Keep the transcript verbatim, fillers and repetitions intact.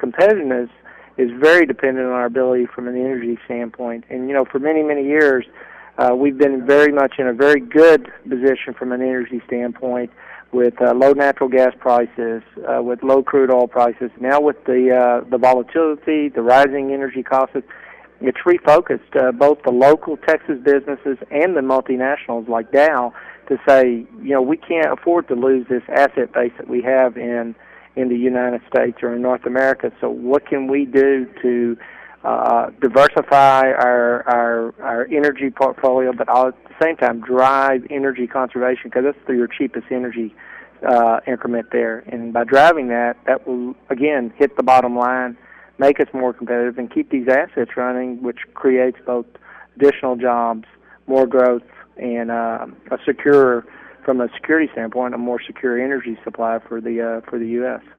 competitiveness is very dependent on our ability from an energy standpoint. And, you know, for many, many years, uh, we've been very much in a very good position from an energy standpoint with uh, low natural gas prices, uh, with low crude oil prices. Now with the uh, the volatility, the rising energy costs, it's refocused uh, both the local Texas businesses and the multinationals like Dow to say, you know, we can't afford to lose this asset base that we have in in the United States or in North America. So what can we do to uh, diversify our, our our energy portfolio, but all, at the same time drive energy conservation, because that's your cheapest energy uh, increment there. And by driving that, that will, again, hit the bottom line, make us more competitive, and keep these assets running, which creates both additional jobs, more growth, and uh, a secure, from a security standpoint, a more secure energy supply for the uh, for the U S